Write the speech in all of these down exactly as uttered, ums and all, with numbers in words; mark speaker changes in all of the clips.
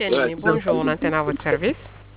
Speaker 1: Tienini, bonjour, l'antenne à votre service.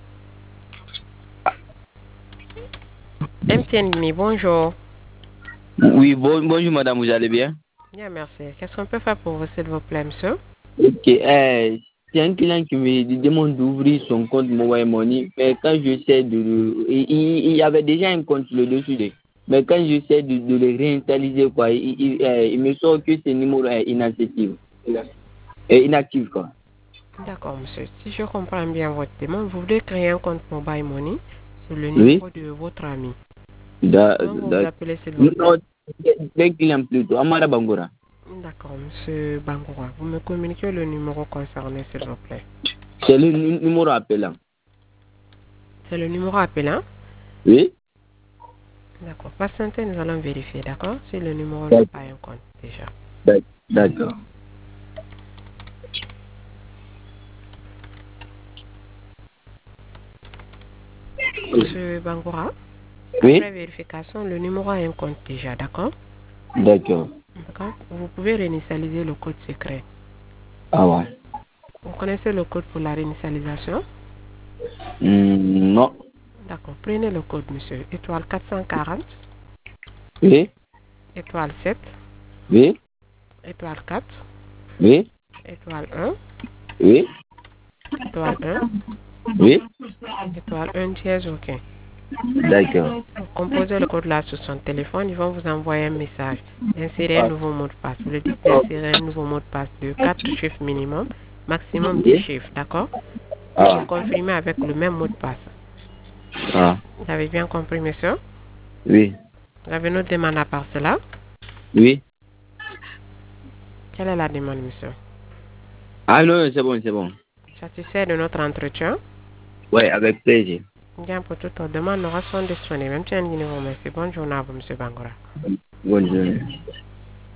Speaker 1: M. Tienini, bonjour.
Speaker 2: Oui, bon, bonjour madame, vous allez bien?
Speaker 1: Bien, merci. Qu'est-ce qu'on peut faire pour vous, s'il vous plaît, monsieur?
Speaker 2: Ok, euh, c'est un client qui me demande d'ouvrir son compte Mobile Money, mais quand j'essaie de le... Il, il, il y avait déjà un compte sur le dessus, de- mais quand j'essaie de, de le réinitialiser, quoi, il, il, euh, il me sort que ce numéro est inactif. Est inactif, quoi.
Speaker 1: D'accord, monsieur. Si je comprends bien votre demande, vous voulez créer un compte Mobile Money sur le
Speaker 2: Oui?
Speaker 1: numéro de votre ami.
Speaker 2: Da,
Speaker 1: Comment vous vous
Speaker 2: da,
Speaker 1: appelez, s'il vous plaît?
Speaker 2: non, d'un client plutôt, Amara Bangora.
Speaker 1: D'accord, monsieur Bangoura. Vous me communiquez le numéro concerné, s'il vous plaît.
Speaker 2: C'est le nu- numéro appelant.
Speaker 1: C'est le numéro appelant?
Speaker 2: Oui?
Speaker 1: D'accord. Patientez, nous allons vérifier, d'accord? Si le numéro n'a pas un compte, déjà.
Speaker 2: D'ac- D'accord.
Speaker 1: Monsieur Bangoura,
Speaker 2: Oui?
Speaker 1: après vérification, le numéro a un compte déjà, d'accord?
Speaker 2: D'accord.
Speaker 1: D'accord. Vous pouvez réinitialiser le code secret.
Speaker 2: Ah ouais.
Speaker 1: Vous connaissez le code pour la réinitialisation?
Speaker 2: Hmm, non.
Speaker 1: D'accord. Prenez le code, monsieur. Étoile quatre cent quarante,
Speaker 2: Oui?
Speaker 1: étoile sept,
Speaker 2: Oui?
Speaker 1: étoile quatre,
Speaker 2: Oui?
Speaker 1: étoile un,
Speaker 2: Oui?
Speaker 1: étoile un,
Speaker 2: Oui?
Speaker 1: étoile un dièse, ok.
Speaker 2: D'accord.
Speaker 1: Vous composez le code là sur son téléphone, ils vont vous envoyer un message. Insérer un nouveau mot de passe. Vous le dites d'insérer un nouveau mot de passe de quatre chiffres minimum, maximum dix
Speaker 2: Oui?
Speaker 1: chiffres, d'accord? Et de
Speaker 2: Ah.
Speaker 1: confirmer avec le même mot de passe.
Speaker 2: Ah.
Speaker 1: Vous avez bien compris, monsieur?
Speaker 2: Oui.
Speaker 1: Vous avez une autre demande à part cela?
Speaker 2: Oui.
Speaker 1: Quelle est la demande, monsieur?
Speaker 2: Ah non, c'est bon, c'est bon.
Speaker 1: Satisfait de notre entretien?
Speaker 2: Ouais, avec plaisir.
Speaker 1: Bien, pour toute autre demande, nous restons disponibles. Même si un merci. Bonne journée à vous, monsieur Bangoura.
Speaker 2: Bonne journée.